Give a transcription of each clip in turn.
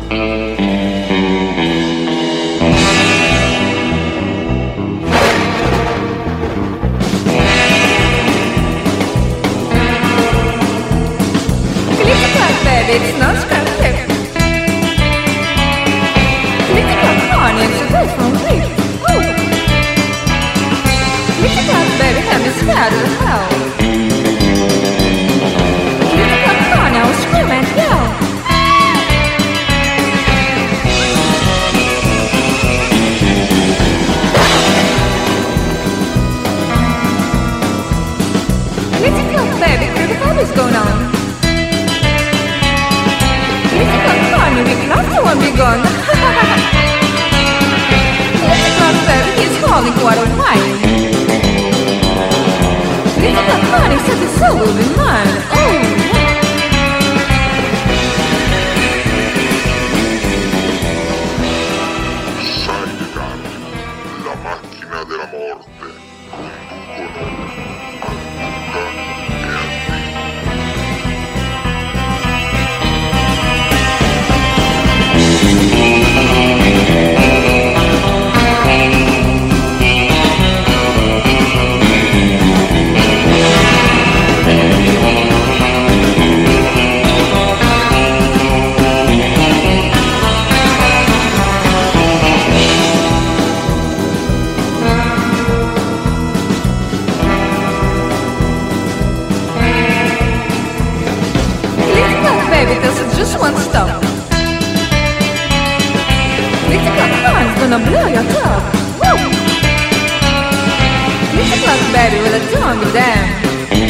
It's not scripted. Lift it up, come on, it's a good from me. Lift it up, baby, have me scared as hell. Lift it up, come on, now scream and yell. Lift it up, baby, critical is going on. We love to be gone. It's not fair, he's calling what a wife. It's not funny, said the soul will be mine. Oh! Sidecar, la macchina della morte, conducono Anduca e Andy. Just one stop. Little clock car's gonna blow your top. Woo! Little clock baby with a tongue damn.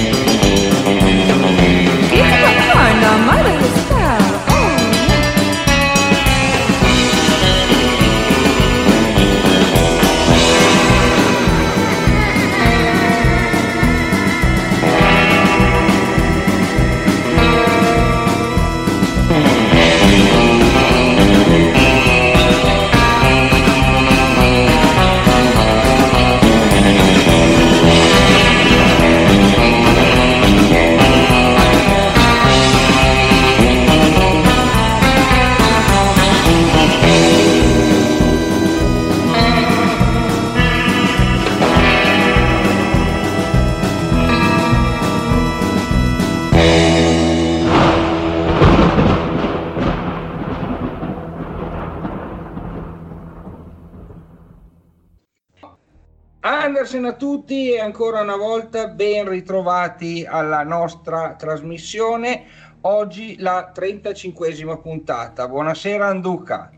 Little clock car now my little star. Andersen a tutti e ancora una volta ben ritrovati alla nostra trasmissione. Oggi la 35esima puntata. Buonasera Anduca.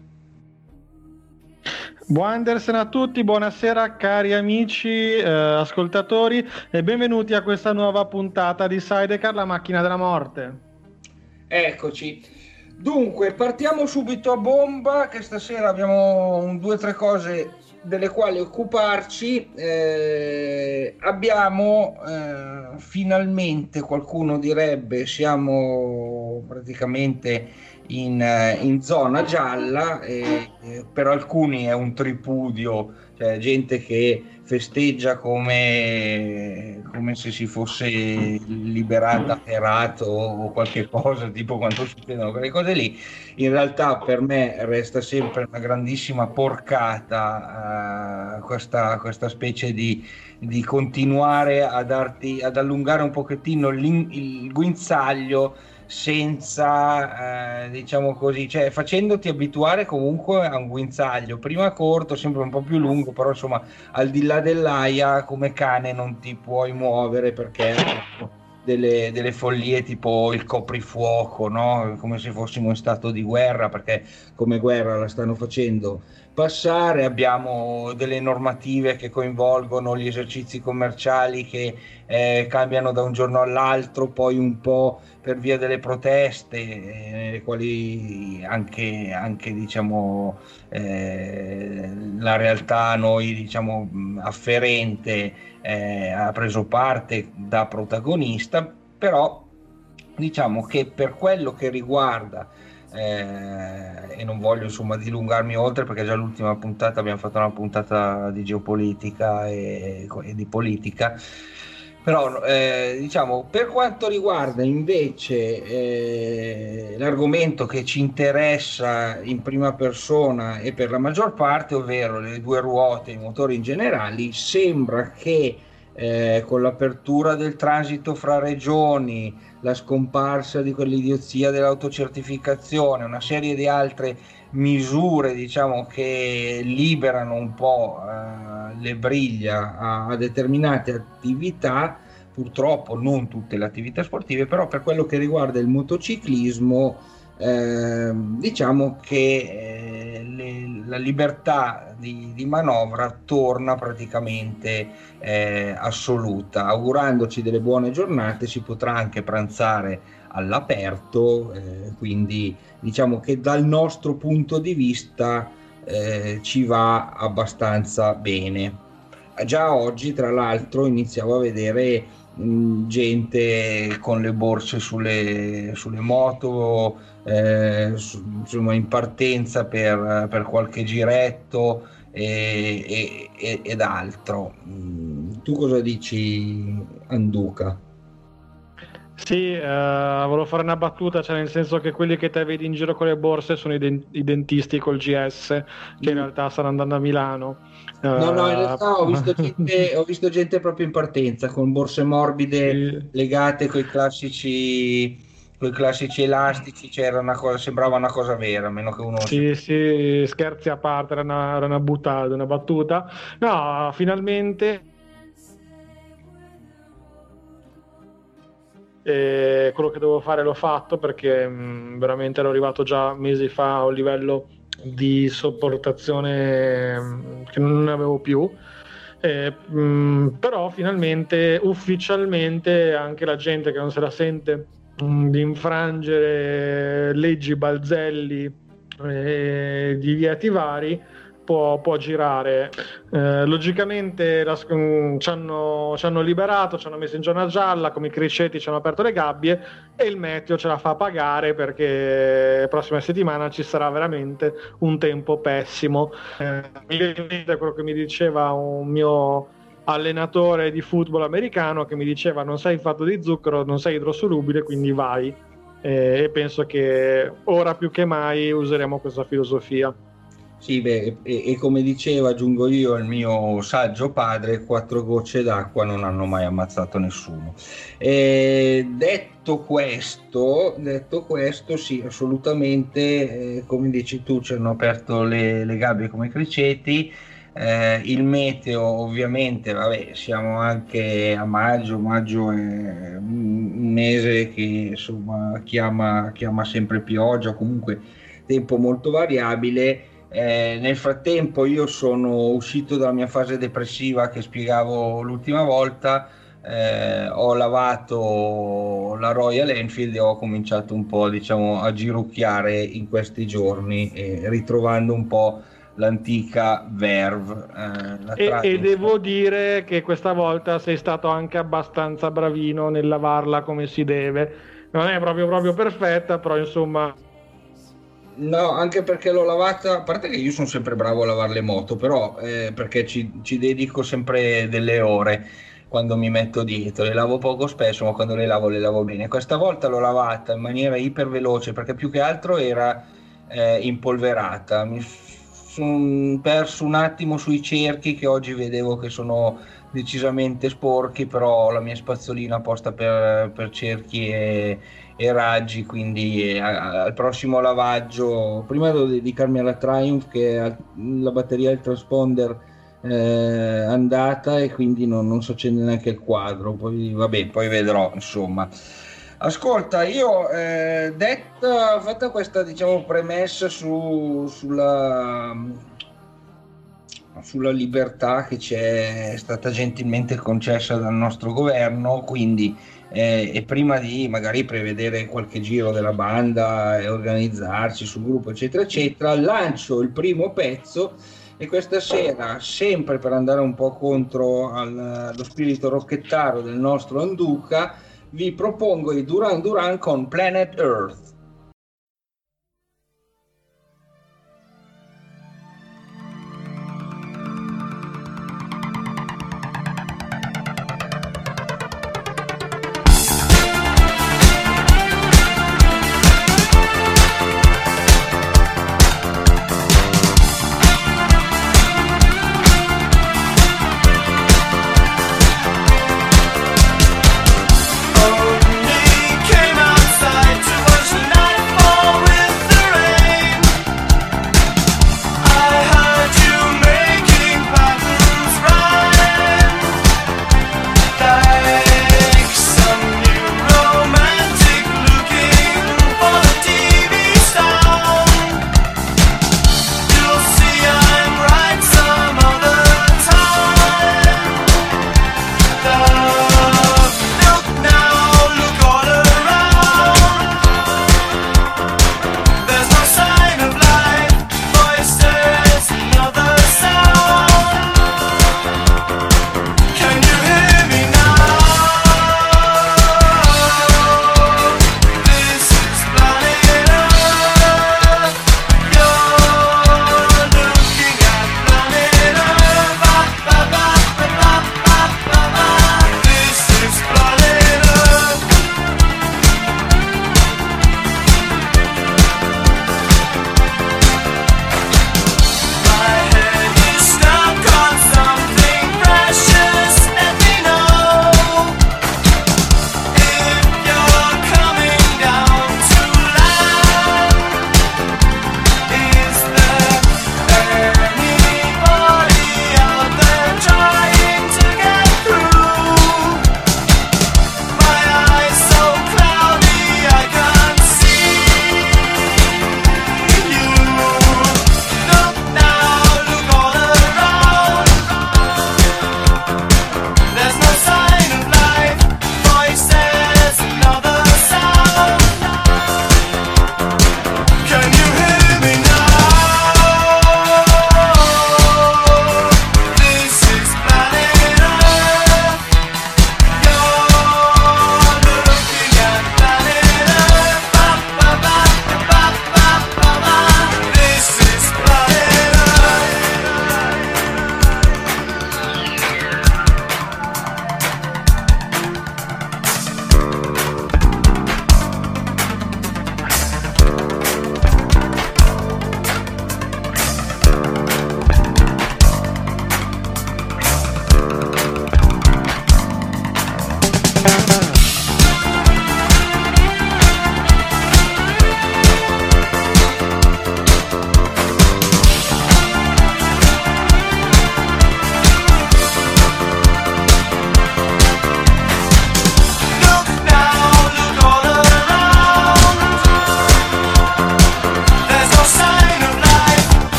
Buon Andersen a tutti, buonasera cari amici ascoltatori e benvenuti a questa nuova puntata di Sidecar, la macchina della morte. Eccoci. Dunque, partiamo subito a bomba, che stasera abbiamo 2 o 3 cose delle quali occuparci. Abbiamo finalmente, qualcuno direbbe, siamo praticamente in zona gialla, per alcuni è un tripudio, cioè gente che festeggia come se si fosse liberata Herat o qualche cosa, tipo quando succedono quelle cose lì. In realtà per me resta sempre una grandissima porcata questa specie di continuare ad allungare un pochettino il guinzaglio senza diciamo così, cioè facendoti abituare comunque a un guinzaglio prima corto, sempre un po' più lungo, però insomma al di là dell'aia come cane non ti puoi muovere perché delle follie tipo il coprifuoco, no? Come se fossimo in stato di guerra, perché come guerra la stanno facendo passare. Abbiamo delle normative che coinvolgono gli esercizi commerciali che cambiano da un giorno all'altro, poi un po' per via delle proteste, nelle quali anche diciamo la realtà noi diciamo afferente ha preso parte da protagonista, però diciamo che per quello che riguarda e non voglio insomma dilungarmi oltre, perché già l'ultima puntata abbiamo fatto una puntata di geopolitica e di politica, Però diciamo, per quanto riguarda invece l'argomento che ci interessa in prima persona e per la maggior parte, ovvero le due ruote, i motori in generale, sembra che con l'apertura del transito fra regioni, la scomparsa di quell'idiozia dell'autocertificazione, una serie di altre misure, diciamo, che liberano un po' le briglie a determinate attività, purtroppo non tutte le attività sportive, però per quello che riguarda il motociclismo, diciamo che la libertà di manovra torna praticamente assoluta. Augurandoci delle buone giornate, si potrà anche pranzare all'aperto, quindi diciamo che dal nostro punto di vista ci va abbastanza bene. Già oggi, tra l'altro, iniziavo a vedere gente con le borse sulle moto, insomma, in partenza per qualche giretto ed altro. Tu cosa dici, Anduca? Sì, volevo fare una battuta, cioè nel senso che quelli che te vedi in giro con le borse sono i dentisti col GS, che in realtà stanno andando a Milano. No, in realtà ho visto gente proprio in partenza con borse morbide, Sì. legate coi classici elastici, c'era una cosa, sembrava una cosa vera, a meno che uno Sì, scherzi a parte, era una buttata, una battuta. No, finalmente quello che dovevo fare l'ho fatto, perché veramente ero arrivato già mesi fa a un livello di sopportazione che non avevo più. Però finalmente, ufficialmente, anche la gente che non se la sente di infrangere leggi, balzelli, divieti vari, può girare. Logicamente ci hanno liberato, ci hanno messo in zona gialla, come i criceti ci hanno aperto le gabbie, e il meteo ce la fa pagare, perché la prossima settimana ci sarà veramente un tempo pessimo. Mi viene in mente quello che mi diceva un mio allenatore di football americano, che mi diceva: non sei fatto di zucchero, non sei idrosolubile, quindi vai. E penso che ora più che mai useremo questa filosofia. Sì, beh, e come diceva, aggiungo io, il mio saggio padre, 4 gocce d'acqua non hanno mai ammazzato nessuno. Detto questo, sì, assolutamente, come dici tu, ci hanno aperto le gabbie come criceti. Il meteo, ovviamente, vabbè, siamo anche a maggio è un mese che insomma chiama sempre pioggia, comunque tempo molto variabile. Nel frattempo io sono uscito dalla mia fase depressiva che spiegavo l'ultima volta, ho lavato la Royal Enfield e ho cominciato un po', diciamo, a girucchiare in questi giorni, ritrovando un po' l'antica verve. E devo dire che questa volta sei stato anche abbastanza bravino nel lavarla come si deve. Non è proprio perfetta, però insomma... No, anche perché l'ho lavata, a parte che io sono sempre bravo a lavare le moto, però perché ci dedico sempre delle ore quando mi metto dietro, le lavo poco spesso, ma quando le lavo bene. Questa volta l'ho lavata in maniera iper veloce, perché più che altro era impolverata. Mi sono perso un attimo sui cerchi, che oggi vedevo che sono decisamente sporchi, però la mia spazzolina apposta per cerchi e raggi, quindi al prossimo lavaggio, prima devo dedicarmi alla Triumph, che ha la batteria del transponder andata, e quindi non so accendere neanche il quadro, poi vabbè, poi vedrò, insomma. Ascolta, io fatta questa, diciamo, premessa sulla libertà che ci è stata gentilmente concessa dal nostro governo, quindi e prima di magari prevedere qualche giro della banda e organizzarci sul gruppo, eccetera eccetera, lancio il primo pezzo, e questa sera, sempre per andare un po' contro lo spirito rocchettaro del nostro Anduca, vi propongo i Duran Duran con Planet Earth.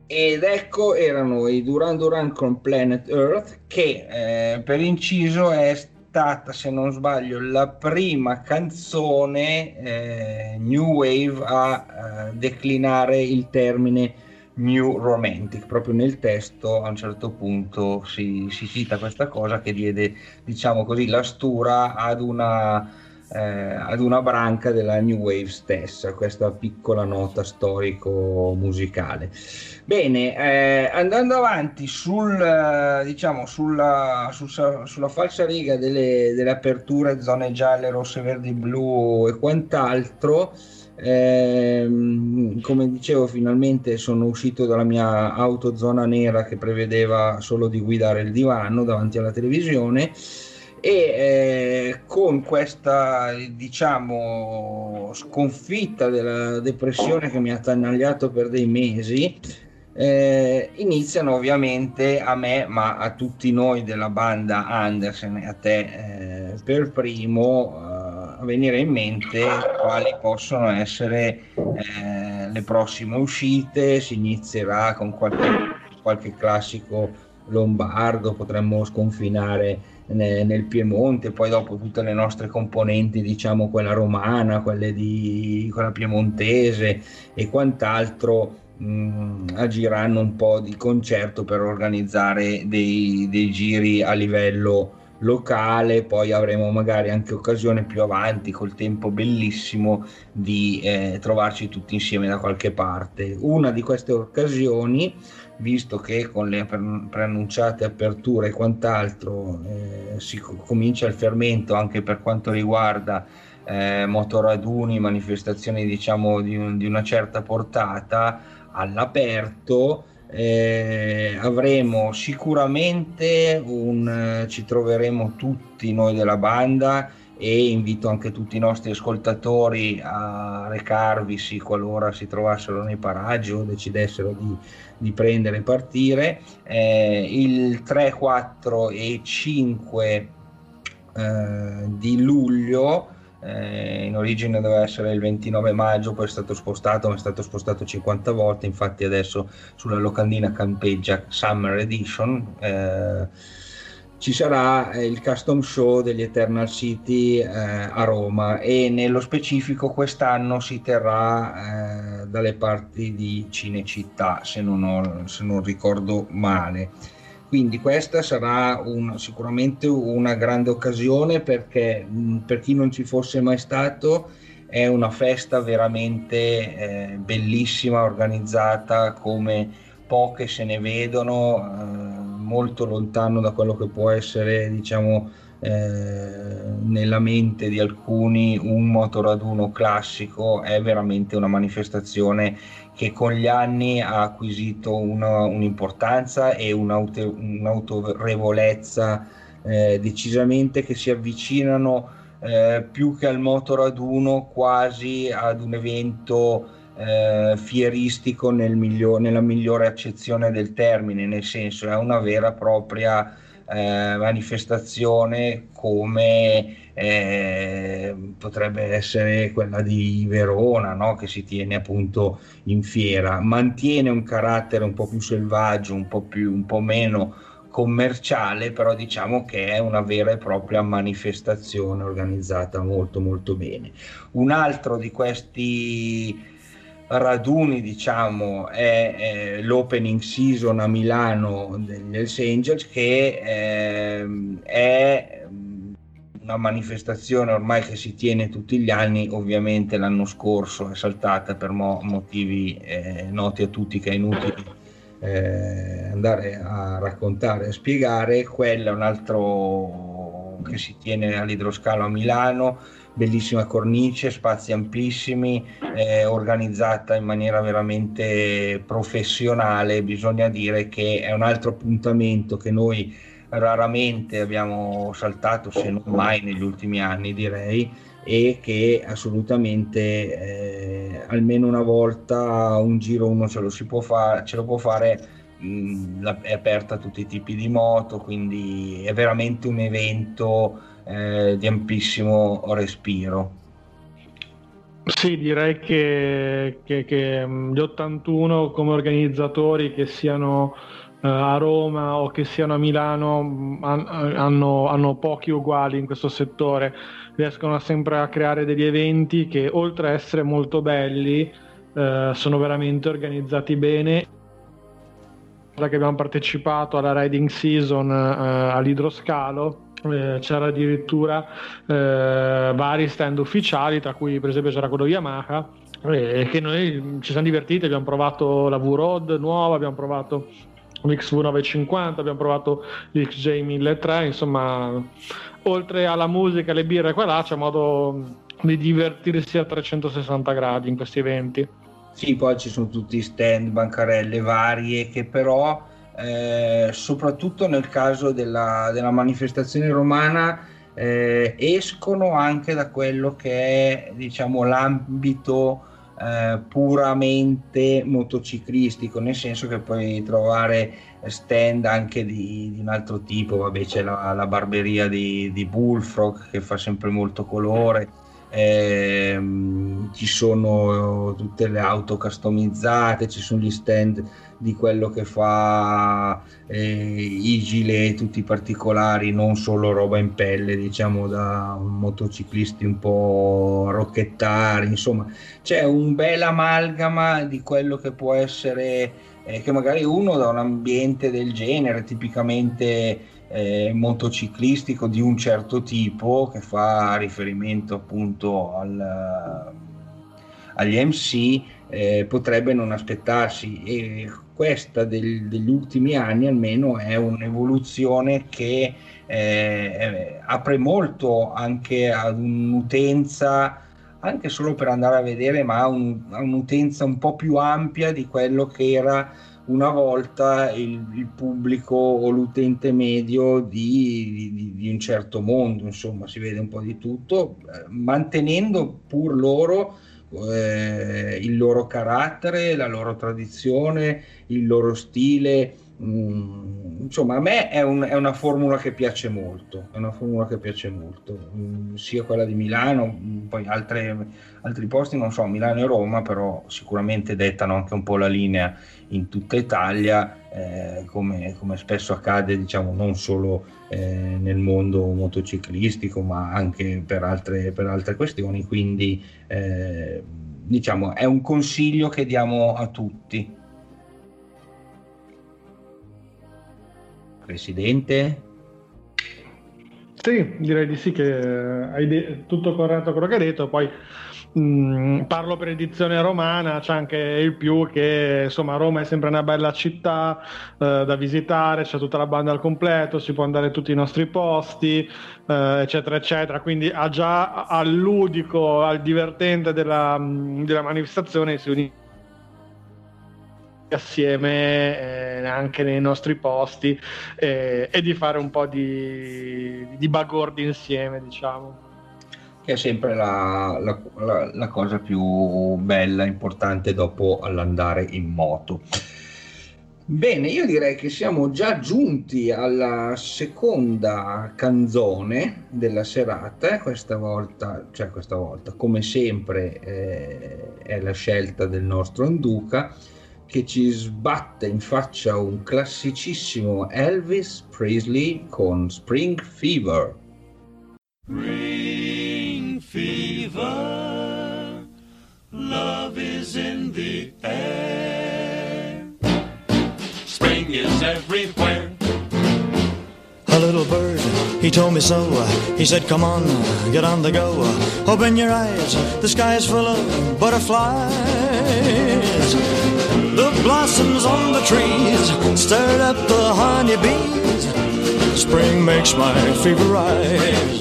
Ed ecco, erano i Duran Duran con Planet Earth, che per inciso è stata, se non sbaglio, la prima canzone New Wave a declinare il termine New Romantic. Proprio nel testo a un certo punto si cita questa cosa che diede, diciamo così, la stura ad una branca della New Wave stessa, questa piccola nota storico-musicale. Bene, andando avanti diciamo sulla falsariga delle aperture, zone gialle, rosse, verdi, blu e quant'altro, come dicevo, finalmente sono uscito dalla mia autozona nera che prevedeva solo di guidare il divano davanti alla televisione. E con questa, diciamo, sconfitta della depressione che mi ha attanagliato per dei mesi, iniziano ovviamente a me, ma a tutti noi della banda Andersen e a te per primo, a venire in mente quali possono essere le prossime uscite. Si inizierà con qualche classico lombardo, potremmo sconfinare nel Piemonte, poi dopo tutte le nostre componenti, diciamo quella romana, quella piemontese e quant'altro, agiranno un po' di concerto per organizzare dei giri a livello locale. Poi avremo magari anche occasione più avanti, col tempo bellissimo, di trovarci tutti insieme da qualche parte. Una di queste occasioni, visto che con le preannunciate aperture e quant'altro si comincia il fermento anche per quanto riguarda motoraduni, manifestazioni, diciamo, di una certa portata all'aperto, avremo sicuramente ci troveremo tutti noi della banda, e invito anche tutti i nostri ascoltatori a recarvisi qualora si trovassero nei paraggi o decidessero di prendere e partire il 3, 4 e 5 di luglio. In origine doveva essere il 29 maggio, poi è stato spostato, ma è stato spostato 50 volte, infatti adesso sulla locandina campeggia Summer Edition. Ci sarà il Custom Show degli Eternal City a Roma, e nello specifico quest'anno si terrà dalle parti di Cinecittà, se non ricordo male. Quindi questa sarà sicuramente una grande occasione, perché per chi non ci fosse mai stato è una festa veramente bellissima, organizzata come poche se ne vedono, molto lontano da quello che può essere, diciamo, nella mente di alcuni un motoraduno classico. È veramente una manifestazione che con gli anni ha acquisito un'importanza e un'autorevolezza decisamente, che si avvicinano più che al motoraduno quasi ad un evento fieristico nella migliore accezione del termine, nel senso è una vera e propria manifestazione, come potrebbe essere quella di Verona, no? Che si tiene appunto in fiera. Mantiene un carattere un po' più selvaggio, un po' meno commerciale, però diciamo che è una vera e propria manifestazione organizzata molto molto bene. Un altro di questi raduni, diciamo, è l'opening season a Milano degli Hells Angels, che è una manifestazione ormai che si tiene tutti gli anni. Ovviamente l'anno scorso è saltata per motivi noti a tutti, che è inutile andare a raccontare, a spiegare. Quello è un altro che si tiene all'Idroscalo a Milano, bellissima cornice, spazi amplissimi, organizzata in maniera veramente professionale. Bisogna dire che è un altro appuntamento che noi raramente abbiamo saltato, se non mai negli ultimi anni, direi, e che assolutamente almeno una volta un giro uno ce lo può fare. È aperta a tutti i tipi di moto, quindi è veramente un evento di amplissimo respiro. Sì, direi che gli 81 come organizzatori, che siano a Roma o che siano a Milano, hanno pochi uguali in questo settore. Riescono sempre a creare degli eventi che, oltre a essere molto belli, sono veramente organizzati bene. Che abbiamo partecipato alla riding season all'idroscalo, c'era addirittura vari stand ufficiali, tra cui per esempio c'era quello Yamaha, che noi ci siamo divertiti. Abbiamo provato la V-Rod nuova, abbiamo provato l'XV950, abbiamo provato l'XJ1003, insomma, oltre alla musica, le birre, qua là c'è modo di divertirsi a 360 gradi in questi eventi. Sì, poi ci sono tutti stand, bancarelle varie che però, soprattutto nel caso della manifestazione romana, escono anche da quello che è, diciamo, l'ambito puramente motociclistico, nel senso che puoi trovare stand anche di un altro tipo. Vabbè, c'è la barberia di Bullfrog che fa sempre molto colore. Ci sono tutte le auto customizzate, ci sono gli stand di quello che fa i gilet, tutti i particolari, non solo roba in pelle, diciamo, da motociclisti un po' rocchettari. Insomma, c'è un bel amalgama di quello che può essere, che magari uno da un ambiente del genere, tipicamente motociclistico di un certo tipo, che fa riferimento appunto agli MC, potrebbe non aspettarsi. E questa degli ultimi anni almeno è un'evoluzione che apre molto anche ad un'utenza, anche solo per andare a vedere, ma a un'utenza un po' più ampia di quello che era una volta il pubblico o l'utente medio di un certo mondo. Insomma, si vede un po' di tutto, mantenendo pur loro il loro carattere, la loro tradizione, il loro stile. Insomma, a me è una formula che piace molto, sia quella di Milano, poi altri posti, non so, Milano e Roma, però sicuramente dettano anche un po' la linea in tutta Italia, come spesso accade, diciamo, non solo nel mondo motociclistico, ma anche per altre questioni. Quindi diciamo, è un consiglio che diamo a tutti. Presidente? Sì, direi di sì, che hai tutto corretto quello che hai detto. Poi parlo per edizione romana, c'è anche il più che, insomma, Roma è sempre una bella città da visitare, c'è tutta la banda al completo, si può andare a tutti i nostri posti, eccetera eccetera. Quindi già al ludico, al divertente della manifestazione si unisce assieme anche nei nostri posti, e di fare un po' di bagordi insieme, diciamo, che è sempre la cosa più bella, importante dopo all'andare in moto. Bene, io direi che siamo già giunti alla seconda canzone della serata. Questa volta, come sempre, è la scelta del nostro Anduka, che ci sbatte in faccia un classicissimo Elvis Presley con Spring Fever. Spring fever, love is in the air. Spring is everywhere. A little bird, he told me so. He said, come on, get on the go. Open your eyes, the sky is full of butterflies. The blossoms on the trees stirred up the honeybees. Spring makes my fever rise.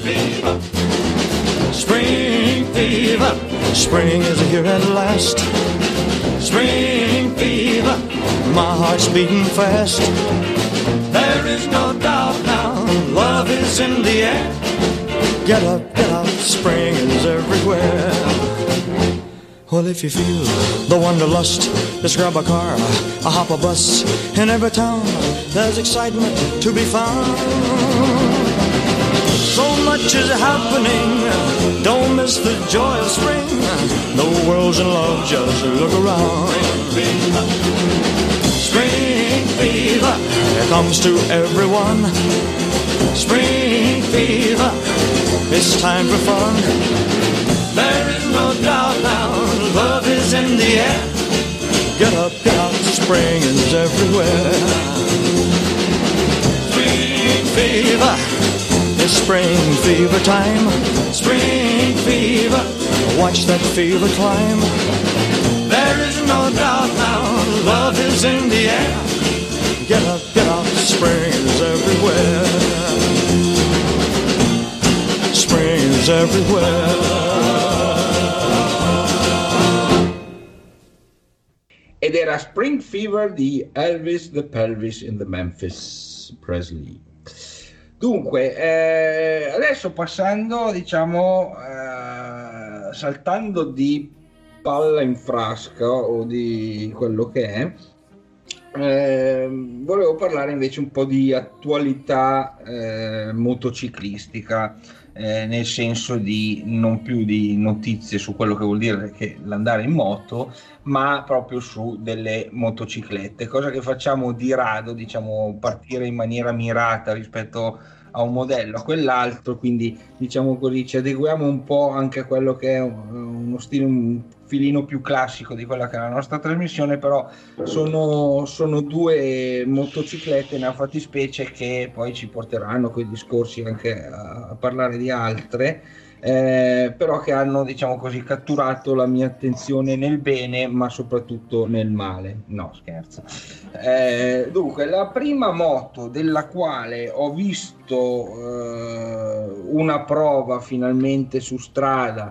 Spring fever, spring is here at last. Spring fever, my heart's beating fast. There is no doubt now, love is in the air. Get up, spring is everywhere. Well, if you feel the wanderlust, just grab a car, hop a bus. In every town, there's excitement to be found. So much is happening, don't miss the joy of spring. The world's in love, just look around. Spring fever, it comes to everyone. Spring fever, it's time for fun. There is no doubt now, love is in the air. Get up, spring is everywhere. Spring fever, it's spring fever time. Spring fever, watch that fever climb. There is no doubt now, love is in the air. Get up, spring is everywhere. Spring is everywhere. Ed era Spring Fever di Elvis the Pelvis in the Memphis Presley. Dunque, adesso passando, diciamo, saltando di palla in frasca o di quello che è, volevo parlare invece un po' di attualità motociclistica, nel senso di non più di notizie su quello che vuol dire che l'andare in moto, ma proprio su delle motociclette, cosa che facciamo di rado, diciamo, partire in maniera mirata rispetto a un modello, a quell'altro, quindi diciamo così ci adeguiamo un po' anche a quello che è uno stile un filino più classico di quella che è la nostra trasmissione, però sono due motociclette nella fattispecie che poi ci porteranno con i discorsi anche a parlare di altre, però che hanno, diciamo così, catturato la mia attenzione nel bene ma soprattutto nel male. No, scherzo. Dunque, la prima moto della quale ho visto una prova finalmente su strada,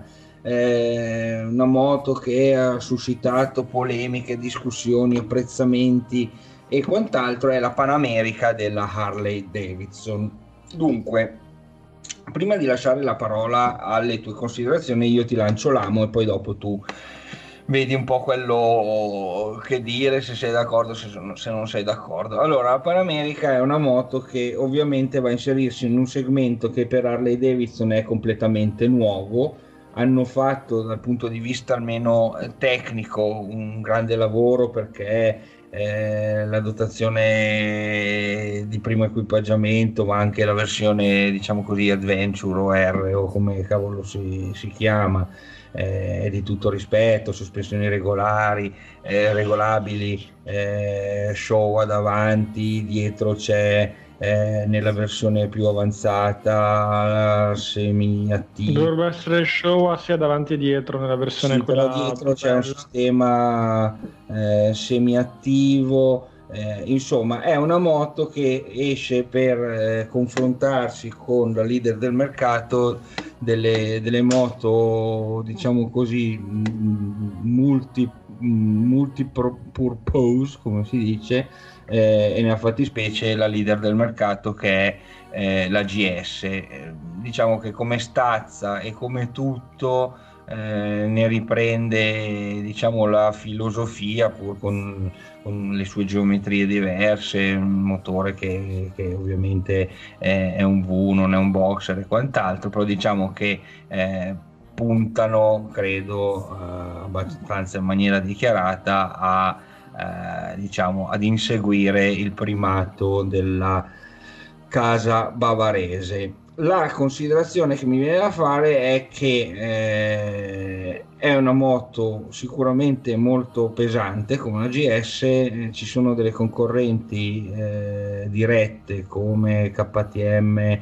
una moto che ha suscitato polemiche, discussioni, apprezzamenti e quant'altro, è la Pan America della Harley Davidson. Dunque, prima di lasciare la parola alle tue considerazioni, io ti lancio l'amo e poi dopo tu vedi un po' quello che dire, se sei d'accordo, se non sei d'accordo. Allora, la Pan America è una moto che ovviamente va a inserirsi in un segmento che per Harley Davidson è completamente nuovo. Hanno fatto, dal punto di vista almeno tecnico, un grande lavoro, perché la dotazione di primo equipaggiamento, ma anche la versione, diciamo così, Adventure o R o come cavolo si chiama, è di tutto rispetto, sospensioni regolabili, Showa davanti, dietro c'è nella versione più avanzata semi-attivo. Dovrebbe essere Showa sia davanti e dietro nella versione quella dietro c'è un sistema semi-attivo, insomma è una moto che esce per confrontarsi con la leader del mercato delle moto, diciamo così, multipurpose, come si dice, e nella fattispecie la leader del mercato che è la GS. Diciamo che come stazza e come tutto ne riprende, diciamo, la filosofia, pur con le sue geometrie diverse, un motore che ovviamente è un V, non è un boxer e quant'altro, però diciamo che puntano, credo, abbastanza in maniera dichiarata diciamo ad inseguire il primato della casa bavarese. La considerazione che mi viene da fare è che è una moto sicuramente molto pesante come la GS, ci sono delle concorrenti dirette come KTM,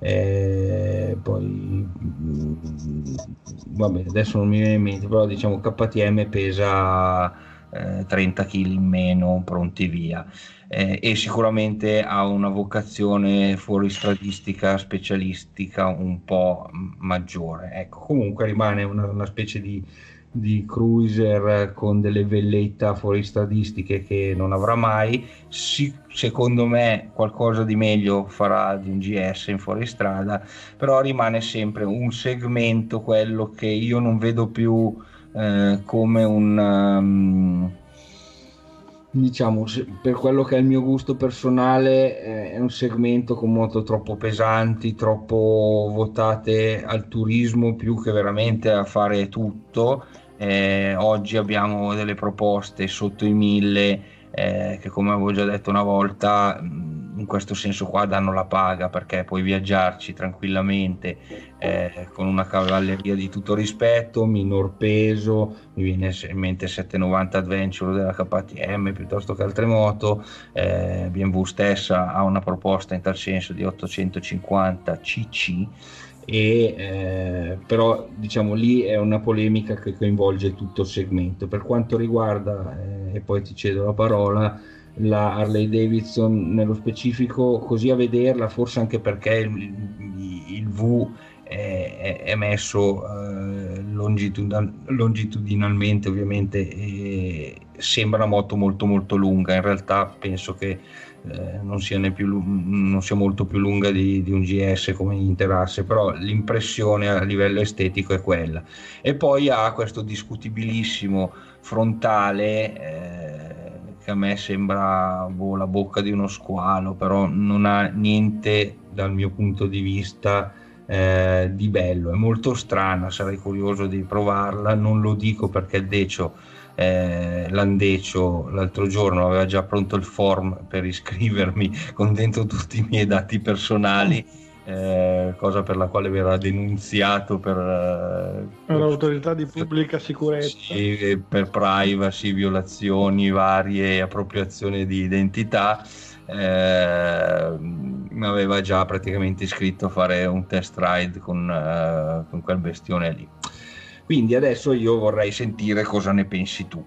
poi vabbè, adesso non mi viene in mente, però diciamo KTM pesa 30 kg in meno, pronti via, e sicuramente ha una vocazione fuoristradistica, specialistica un po' maggiore. Ecco, comunque rimane una specie di cruiser con delle velleità fuoristradistiche che non avrà mai. Secondo me qualcosa di meglio farà di un GS in fuoristrada, però rimane sempre un segmento, quello che io non vedo più come diciamo, per quello che è il mio gusto personale, è un segmento con moto troppo pesanti, troppo votate al turismo più che veramente a fare tutto. Oggi abbiamo delle proposte sotto i 1000, che, come avevo già detto una volta, in questo senso qua danno la paga, perché puoi viaggiarci tranquillamente, con una cavalleria di tutto rispetto, minor peso. Mi viene in mente 790 Adventure della KTM piuttosto che altre moto. BMW stessa ha una proposta in tal senso di 850 cc, però diciamo lì è una polemica che coinvolge tutto il segmento. Per quanto riguarda, e poi ti cedo la parola, la Harley Davidson nello specifico, così a vederla, forse anche perché il V è messo longitudinalmente, ovviamente, e sembra una moto molto molto lunga. In realtà penso che non sia molto più lunga di un GS come Interasse, però l'impressione a livello estetico è quella. E poi ha questo discutibilissimo frontale, che a me sembra la bocca di uno squalo, però non ha niente dal mio punto di vista di bello. È molto strana, sarei curioso di provarla. Non lo dico perché il Decio, l'Andecio, l'altro giorno aveva già pronto il form per iscrivermi con dentro tutti i miei dati personali, cosa per la quale verrà denunziato per l'autorità di pubblica sicurezza, sì, per privacy, violazioni varie, appropriazione di identità. Mi aveva già praticamente iscritto a fare un test ride con quel bestione lì. Quindi adesso io vorrei sentire cosa ne pensi tu.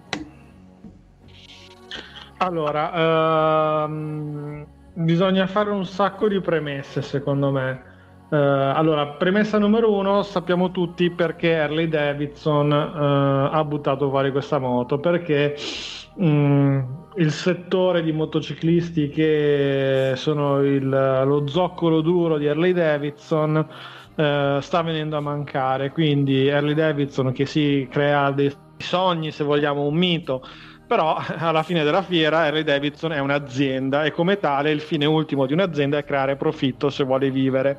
Allora, bisogna fare un sacco di premesse, secondo me. Allora, premessa numero 1: sappiamo tutti perché Harley Davidson ha buttato fuori questa moto, perché il settore di motociclisti che sono lo zoccolo duro di Harley Davidson sta venendo a mancare. Quindi Harley Davidson, che si crea dei sogni, se vogliamo, un mito, però alla fine della fiera Harley Davidson è un'azienda e come tale il fine ultimo di un'azienda è creare profitto se vuole vivere.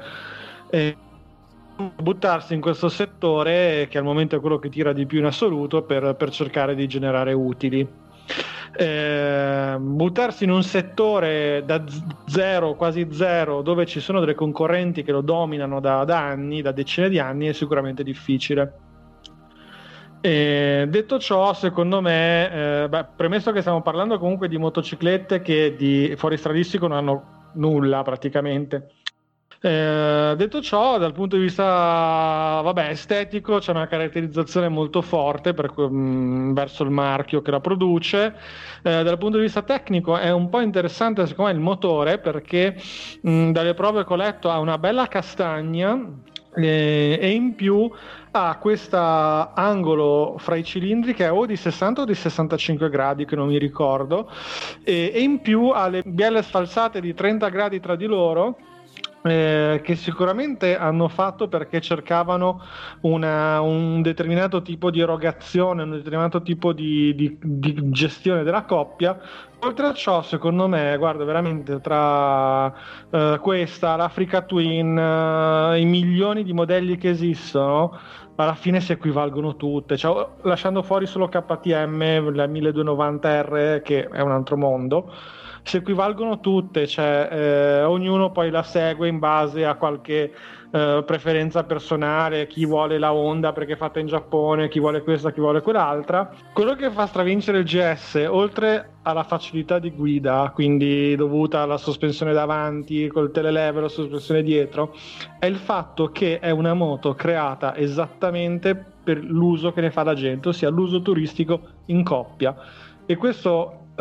Buttarsi in questo settore, che al momento è quello che tira di più in assoluto, per cercare di generare utili. Buttarsi in un settore da zero, quasi zero, dove ci sono delle concorrenti che lo dominano da anni, da decine di anni, è sicuramente difficile. Detto ciò, secondo me, premesso che stiamo parlando comunque di motociclette che di fuoristradistico non hanno nulla praticamente. Detto ciò, dal punto di vista estetico, c'è una caratterizzazione molto forte verso il marchio che la produce. Dal punto di vista tecnico è un po' interessante secondo me il motore, perché dalle prove che ho letto ha una bella castagna, e in più ha questo angolo fra i cilindri che è o di 60 o di 65 gradi, che non mi ricordo, e in più ha le bielle sfalsate di 30 gradi tra di loro, che sicuramente hanno fatto perché cercavano un determinato tipo di erogazione, un determinato tipo di gestione della coppia. Oltre a ciò, secondo me, guarda, veramente tra questa, l'Africa Twin, i milioni di modelli che esistono, alla fine si equivalgono tutte, cioè, lasciando fuori solo KTM, la 1290R, che è un altro mondo, si equivalgono tutte, cioè ognuno poi la segue in base a qualche preferenza personale, chi vuole la Honda perché è fatta in Giappone, chi vuole questa, chi vuole quell'altra. Quello che fa stravincere il GS, oltre alla facilità di guida, quindi dovuta alla sospensione davanti col telelever, la sospensione dietro, è il fatto che è una moto creata esattamente per l'uso che ne fa la gente, ossia l'uso turistico in coppia. E questo è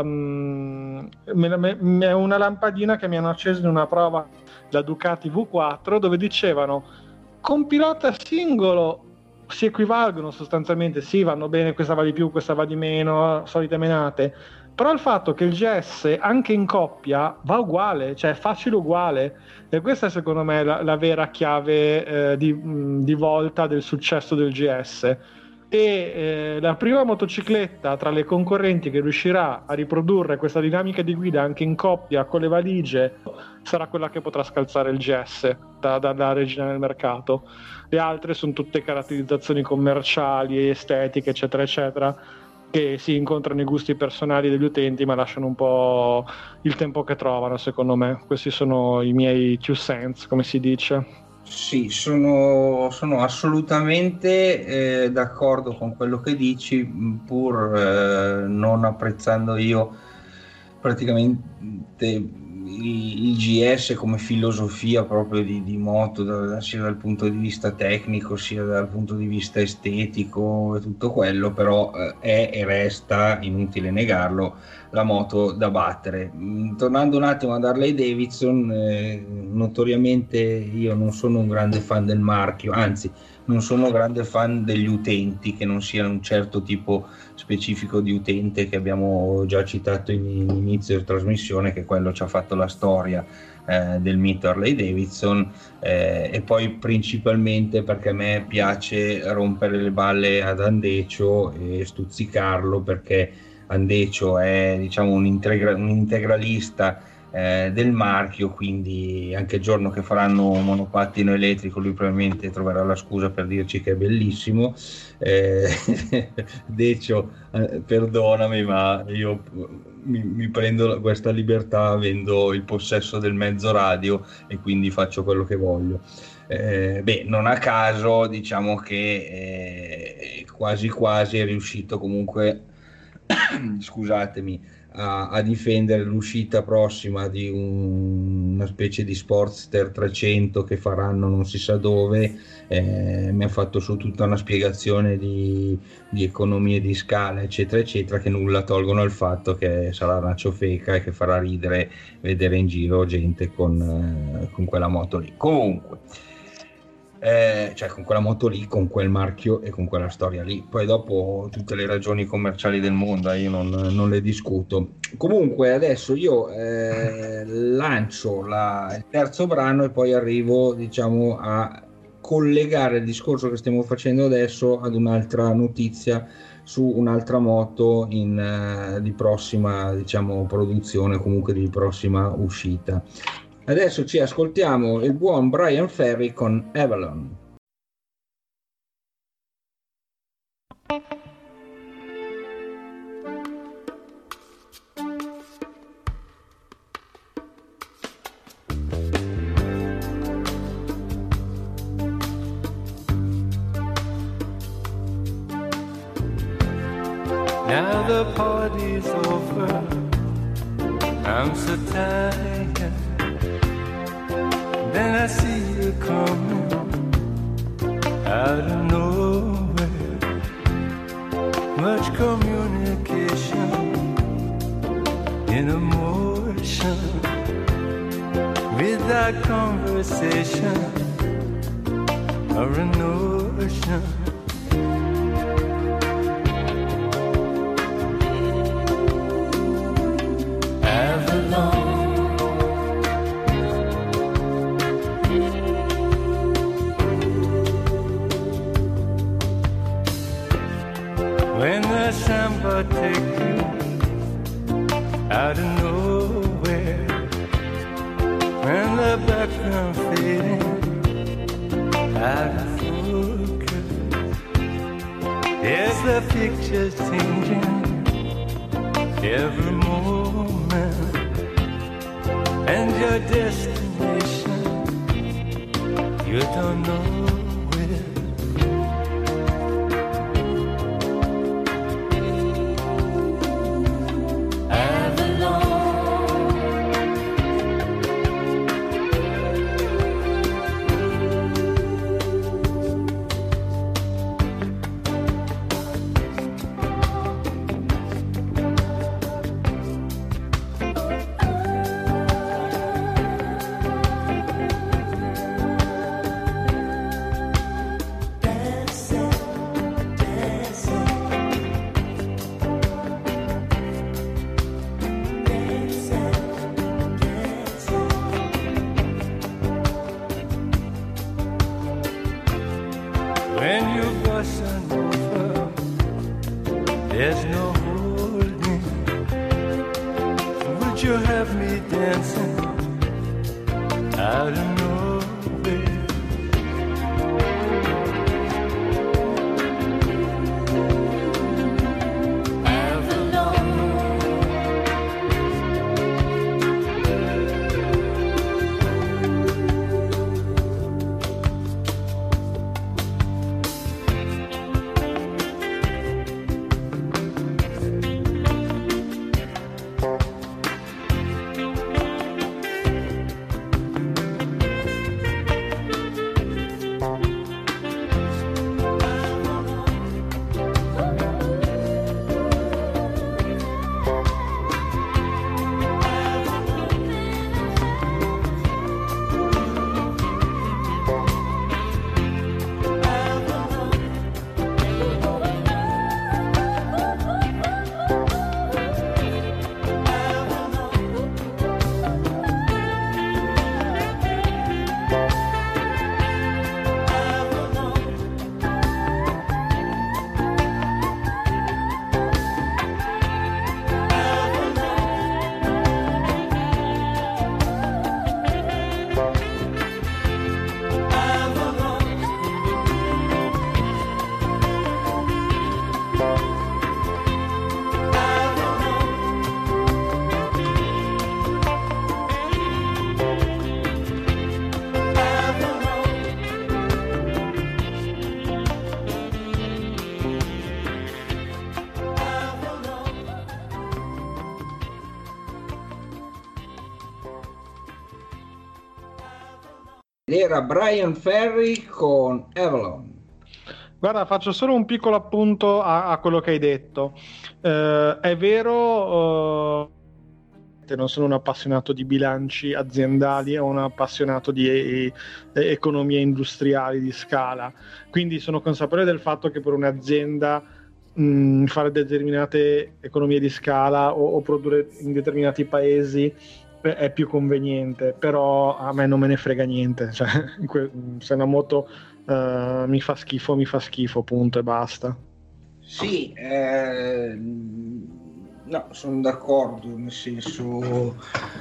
una lampadina che mi hanno acceso in una prova da Ducati V4, dove dicevano con pilota singolo si equivalgono sostanzialmente, sì, vanno bene, questa va di più, questa va di meno, solite menate, però il fatto che il GS anche in coppia va uguale, cioè è facile uguale, e questa è secondo me la vera chiave di volta del successo del GS. e la prima motocicletta tra le concorrenti che riuscirà a riprodurre questa dinamica di guida anche in coppia con le valigie sarà quella che potrà scalzare il GS da regina del mercato. Le altre sono tutte caratterizzazioni commerciali, estetiche, eccetera eccetera, che si incontrano i gusti personali degli utenti ma lasciano un po' il tempo che trovano, secondo me. Questi sono i miei 2 cents, come si dice. Sì, sono assolutamente d'accordo con quello che dici, pur non apprezzando io praticamente il GS come filosofia proprio di moto, sia dal punto di vista tecnico sia dal punto di vista estetico e tutto quello, però è e resta, inutile negarlo, la moto da battere. Tornando un attimo ad Harley Davidson, notoriamente io non sono un grande fan del marchio, anzi non sono un grande fan degli utenti, che non siano un certo tipo specifico di utente che abbiamo già citato in inizio di trasmissione, che quello ci ha fatto la storia del mito Harley Davidson, e poi principalmente perché a me piace rompere le balle ad Andecio e stuzzicarlo, perché Andecio è, diciamo, un integralista del marchio, quindi anche il giorno che faranno un monopattino elettrico lui probabilmente troverà la scusa per dirci che è bellissimo. Decio, perdonami, ma io mi prendo questa libertà avendo il possesso del mezzo radio e quindi faccio quello che voglio. Non a caso diciamo che quasi quasi è riuscito comunque scusatemi, a difendere l'uscita prossima di una specie di Sportster 300 che faranno non si sa dove. Mi ha fatto su tutta una spiegazione di economie di scala eccetera eccetera, che nulla tolgono al fatto che sarà una ciofeca e che farà ridere vedere in giro gente con quella moto lì. Comunque cioè con quella moto lì, con quel marchio e con quella storia lì. Poi dopo tutte le ragioni commerciali del mondo io non le discuto. Comunque adesso io lancio il terzo brano e poi arrivo, diciamo, a collegare il discorso che stiamo facendo adesso ad un'altra notizia su un'altra moto di prossima, diciamo, produzione, comunque di prossima uscita. Adesso ci ascoltiamo il buon Bryan Ferry con Avalon. Now the party's over, I'm so tired. Then I see you coming out of nowhere. Much communication in emotion, without conversation or a notion. When the samba take you out of nowhere, when the background fading out of focus, yes, the picture's changing every moment, and your destination you don't know. But you have me dancing out of nowhere. Era Brian Ferry con Avalon. Guarda, faccio solo un piccolo appunto a quello che hai detto. È vero, non sono un appassionato di bilanci aziendali, o un appassionato di economie industriali di scala, quindi sono consapevole del fatto che per un'azienda fare determinate economie di scala o produrre in determinati paesi è più conveniente, però a me non me ne frega niente, cioè, se una moto mi fa schifo, punto e basta. Sì, no, sono d'accordo, nel senso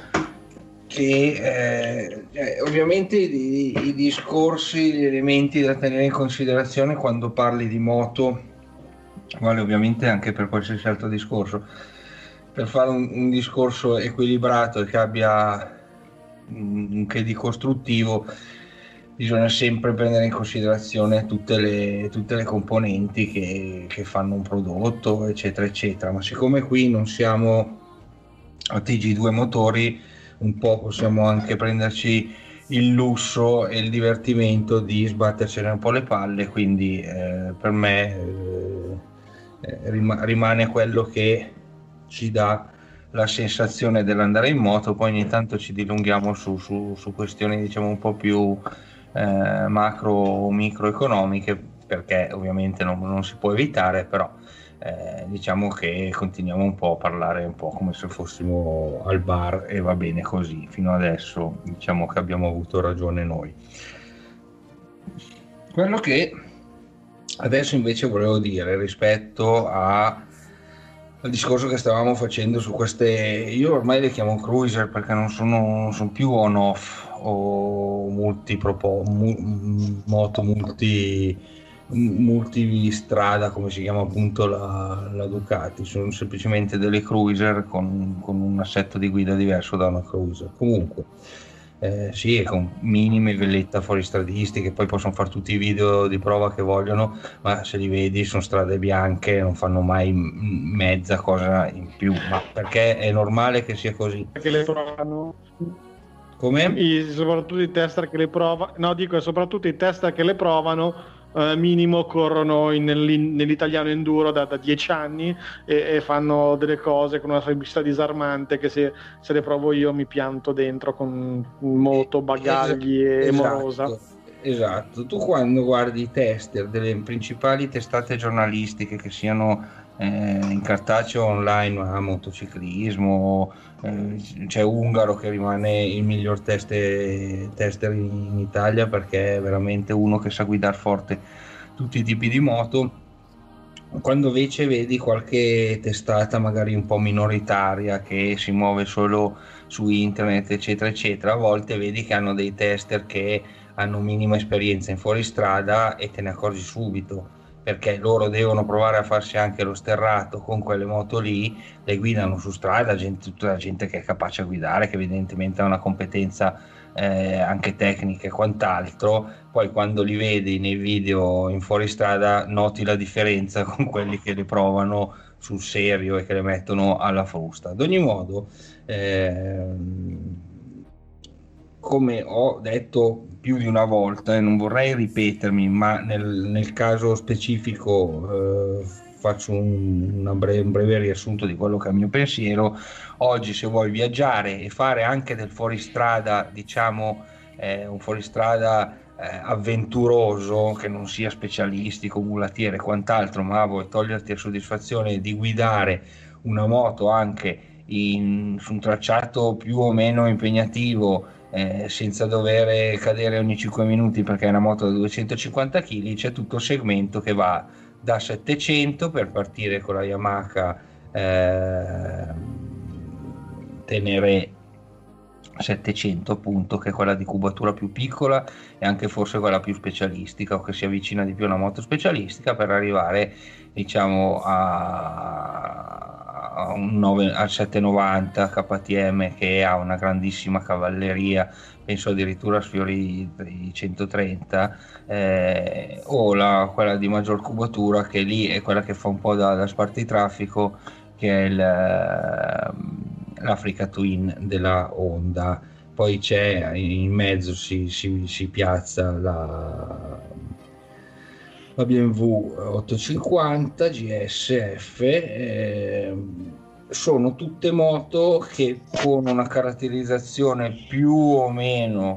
che ovviamente i discorsi, gli elementi da tenere in considerazione quando parli di moto, vale ovviamente anche per qualsiasi altro discorso. Per fare un discorso equilibrato e che abbia un che di costruttivo, bisogna sempre prendere in considerazione tutte le componenti che fanno un prodotto, eccetera eccetera. Ma siccome qui non siamo a TG2 Motori, un po' possiamo anche prenderci il lusso e il divertimento di sbattercene un po' le palle, quindi per me rimane quello che ci dà la sensazione dell'andare in moto. Poi ogni tanto ci dilunghiamo su questioni diciamo un po' più macro o microeconomiche, perché ovviamente non si può evitare, però diciamo che continuiamo un po' a parlare un po' come se fossimo al bar, e va bene così. Fino adesso diciamo che abbiamo avuto ragione noi. Quello che adesso invece volevo dire rispetto al discorso che stavamo facendo su queste, io ormai le chiamo cruiser perché non sono più on off o moto multistrada, come si chiama appunto la Ducati, sono semplicemente delle cruiser con un assetto di guida diverso da una cruiser. Comunque sì, con minime velletta fuoristradistiche, poi possono fare tutti i video di prova che vogliono, ma se li vedi sono strade bianche, non fanno mai mezza cosa in più. Ma perché è normale che sia così? Perché le provano. Come? Soprattutto i tester che le provano, no, dico soprattutto i tester che le provano minimo corrono nell'italiano enduro da 10 anni e fanno delle cose con una semplicità disarmante che se le provo io mi pianto dentro con moto, bagagli e morosa. Esatto, tu quando guardi i tester delle principali testate giornalistiche, che siano in cartaceo online a motociclismo, c'è Ungaro che rimane il miglior tester in Italia perché è veramente uno che sa guidare forte tutti i tipi di moto. Quando invece vedi qualche testata magari un po' minoritaria che si muove solo su internet, eccetera, eccetera, a volte vedi che hanno dei tester che hanno minima esperienza in fuoristrada e te ne accorgi subito, perché loro devono provare a farsi anche lo sterrato con quelle moto lì, le guidano su strada, tutta la gente che è capace a guidare, che evidentemente ha una competenza anche tecnica e quant'altro. Poi quando li vedi nei video in fuoristrada noti la differenza con quelli che le provano sul serio e che le mettono alla frusta. Ad ogni modo, come ho detto più di una volta e non vorrei ripetermi, ma nel caso specifico faccio un breve riassunto di quello che è il mio pensiero. Oggi, se vuoi viaggiare e fare anche del fuoristrada, diciamo un fuoristrada avventuroso, che non sia specialistico, mulattiere e quant'altro, ma vuoi toglierti la soddisfazione di guidare una moto anche su un tracciato più o meno impegnativo, senza dover cadere ogni 5 minuti perché è una moto da 250 kg, c'è tutto il segmento che va da 700 per partire con la Yamaha Tenere 700, appunto, che è quella di cubatura più piccola e anche forse quella più specialistica, o che si avvicina di più a una moto specialistica, per arrivare diciamo al 790 KTM, che ha una grandissima cavalleria, penso addirittura sfiori i 130, o quella di maggior cubatura, che lì è quella che fa un po' da spartitraffico, che è l'Africa Twin della Honda. Poi c'è in mezzo, si piazza la BMW 850 GSF. Sono tutte moto che con una caratterizzazione più o meno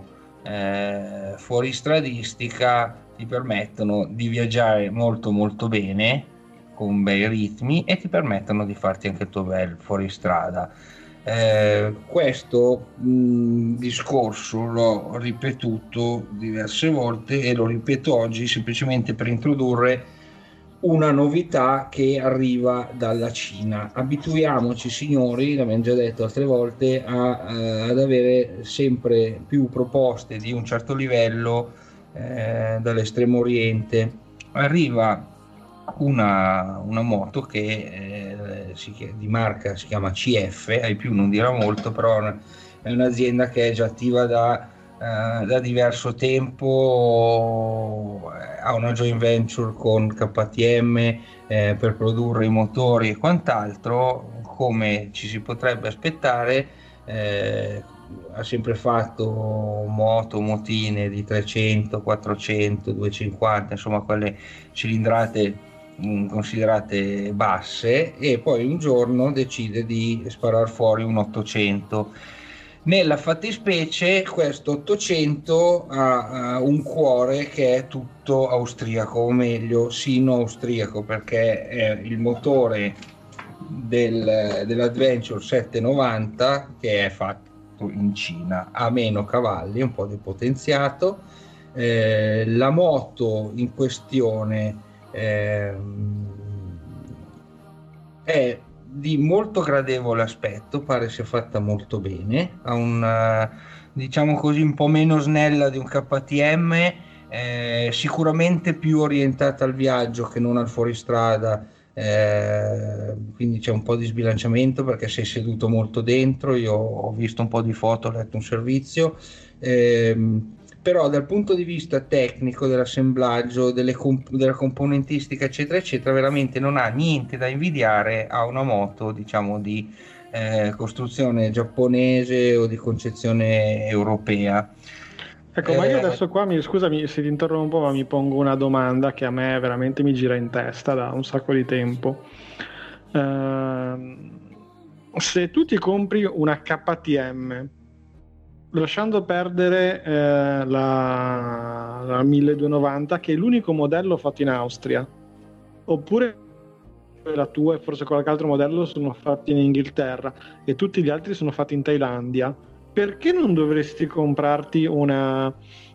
fuoristradistica ti permettono di viaggiare molto molto bene, con bei ritmi, e ti permettono di farti anche il tuo bel fuoristrada. Questo discorso l'ho ripetuto diverse volte e lo ripeto oggi semplicemente per introdurre una novità che arriva dalla Cina. Abituiamoci, signori, l'abbiamo già detto altre volte, ad avere sempre più proposte di un certo livello dall'estremo oriente. Arriva una moto che di marca si chiama CF, ai più non dirà molto, però è un'azienda che è già attiva da diverso tempo, ha una joint venture con KTM per produrre i motori e quant'altro. Come ci si potrebbe aspettare, ha sempre fatto motine di 300, 400, 250, insomma quelle cilindrate considerate basse, e poi un giorno decide di sparare fuori un 800. Nella fattispecie questo 800 ha un cuore che è tutto austriaco, o meglio sino-austriaco, perché è il motore dell'Adventure 790, che è fatto in Cina, ha meno cavalli, un po' depotenziato. La moto in questione è di molto gradevole aspetto, pare sia fatta molto bene, ha un diciamo così un po' meno snella di un KTM, sicuramente più orientata al viaggio che non al fuoristrada, quindi c'è un po' di sbilanciamento perché sei seduto molto dentro. Io ho visto un po' di foto, ho letto un servizio, però dal punto di vista tecnico, dell'assemblaggio, della componentistica eccetera eccetera, veramente non ha niente da invidiare a una moto diciamo di costruzione giapponese o di concezione europea. Ecco, ma io adesso qua, scusami se ti interrompo, ma mi pongo una domanda che a me veramente mi gira in testa da un sacco di tempo. Se tu ti compri una KTM, lasciando perdere la 1290, che è l'unico modello fatto in Austria, oppure la tua e forse qualche altro modello sono fatti in Inghilterra e tutti gli altri sono fatti in Thailandia, perché non dovresti comprarti una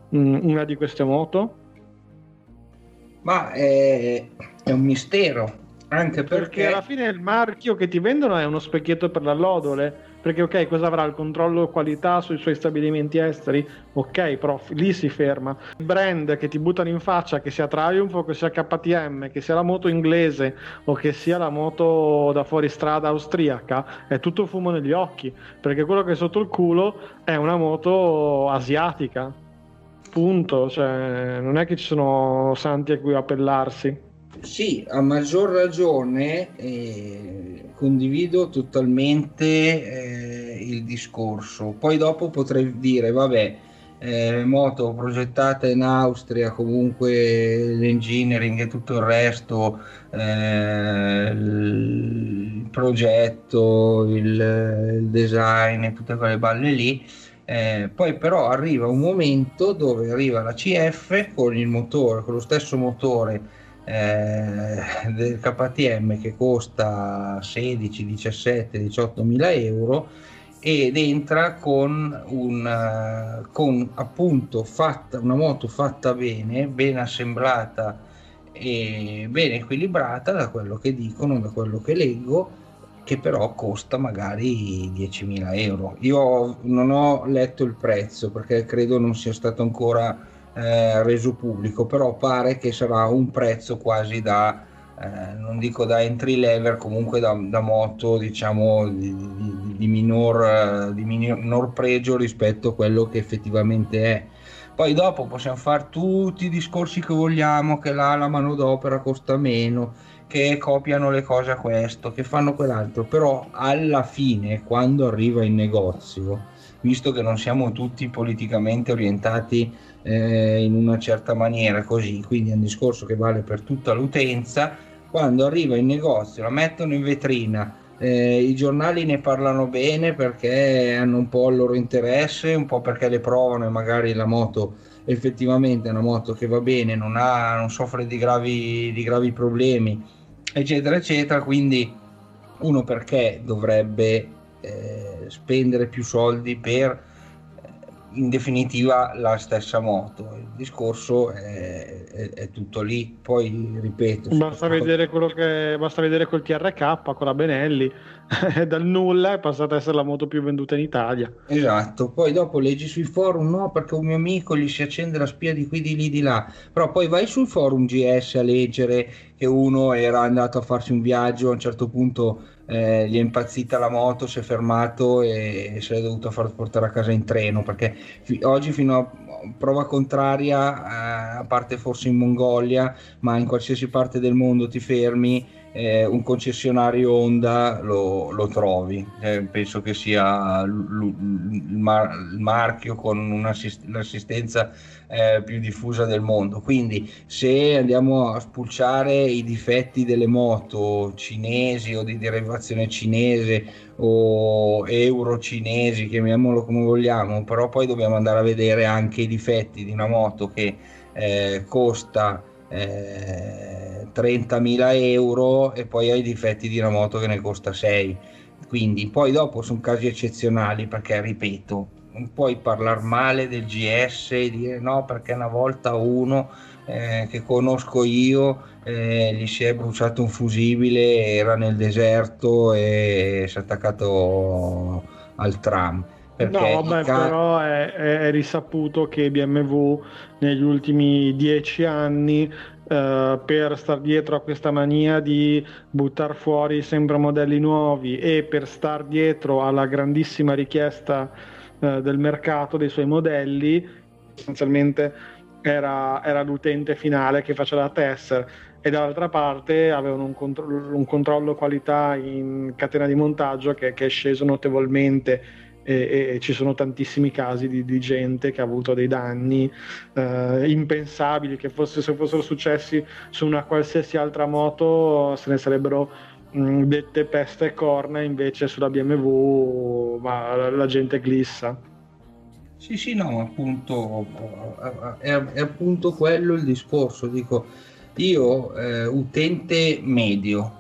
di queste moto? Ma è un mistero, Anche perché alla fine il marchio che ti vendono è uno specchietto per l'allodole, perché ok, cosa avrà il controllo qualità sui suoi stabilimenti esteri? Ok, però lì si ferma. Il brand che ti buttano in faccia, che sia Triumph o che sia KTM, che sia la moto inglese o che sia la moto da fuoristrada austriaca, è tutto fumo negli occhi, perché quello che è sotto il culo è una moto asiatica, punto. Cioè, non è che ci sono santi a cui appellarsi. Sì, a maggior ragione condivido totalmente il discorso. Poi dopo potrei dire, vabbè, moto progettata in Austria, comunque l'engineering e tutto il resto, il progetto, il design e tutte quelle balle lì. Poi però arriva un momento dove arriva la CF con il motore, con lo stesso motore del KTM, che costa 16, 17, 18 mila euro, ed entra con con appunto una moto fatta bene, ben assemblata e ben equilibrata, da quello che dicono, da quello che leggo, che però costa magari 10.000 euro. Io non ho letto il prezzo perché credo non sia stato ancora reso pubblico, però pare che sarà un prezzo quasi da non dico da entry level, comunque da moto, diciamo, di minor pregio rispetto a quello che effettivamente è. Poi dopo possiamo fare tutti i discorsi che vogliamo, che là la manodopera costa meno, che copiano le cose a questo, che fanno quell'altro, però alla fine, quando arriva in negozio, visto che non siamo tutti politicamente orientati in una certa maniera, così, quindi è un discorso che vale per tutta l'utenza, quando arriva in negozio, la mettono in vetrina, i giornali ne parlano bene perché hanno un po' il loro interesse, un po' perché le provano e magari la moto effettivamente è una moto che va bene, non soffre di gravi problemi, eccetera eccetera. Quindi uno perché dovrebbe spendere più soldi per in definitiva la stessa moto? Il discorso è tutto lì. Poi ripeto, Basta vedere quel TRK con la Benelli, dal nulla è passata a essere la moto più venduta in Italia. esatto, poi dopo leggi sui forum, no, perché un mio amico gli si accende la spia di qui, di lì, di là, però poi vai sul forum GS a leggere che uno era andato a farsi un viaggio, a un certo punto gli è impazzita la moto, si è fermato e se l'è dovuto far portare a casa in treno, perché oggi fino a prova contraria, a parte forse in Mongolia, ma in qualsiasi parte del mondo ti fermi, un concessionario Honda lo trovi. Penso che sia il marchio con l'assistenza più diffusa del mondo. Quindi se andiamo a spulciare i difetti delle moto cinesi o di derivazione cinese o euro cinesi, chiamiamolo come vogliamo, però poi dobbiamo andare a vedere anche i difetti di una moto che costa 30.000 euro e poi hai i difetti di una moto che ne costa 6. Quindi poi dopo sono casi eccezionali, perché ripeto, non puoi parlare male del GS e dire no perché una volta uno che conosco io gli si è bruciato un fusibile, era nel deserto e si è attaccato al tram. Perché No, vabbè, però è risaputo che BMW negli ultimi 10 anni, per star dietro a questa mania di buttare fuori sempre modelli nuovi e per star dietro alla grandissima richiesta del mercato dei suoi modelli, essenzialmente era l'utente finale che faceva la tester, e dall'altra parte avevano un controllo qualità in catena di montaggio che è sceso notevolmente. E ci sono tantissimi casi di gente che ha avuto dei danni impensabili, che se fossero successi su una qualsiasi altra moto se ne sarebbero dette peste e corna, invece sulla BMW la gente glissa. Sì, no, ma appunto è appunto quello il discorso. Dico, io utente medio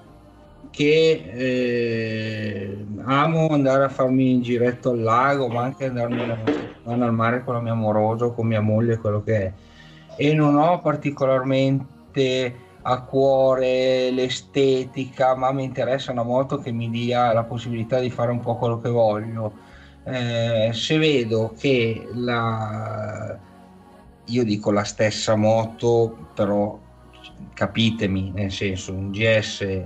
che amo andare a farmi un giretto al lago, ma anche andarmi al mare con la mia amorosa o con mia moglie, quello che è, e non ho particolarmente a cuore l'estetica, ma mi interessa una moto che mi dia la possibilità di fare un po' quello che voglio. Se vedo che io dico la stessa moto, però capitemi, nel senso, un GS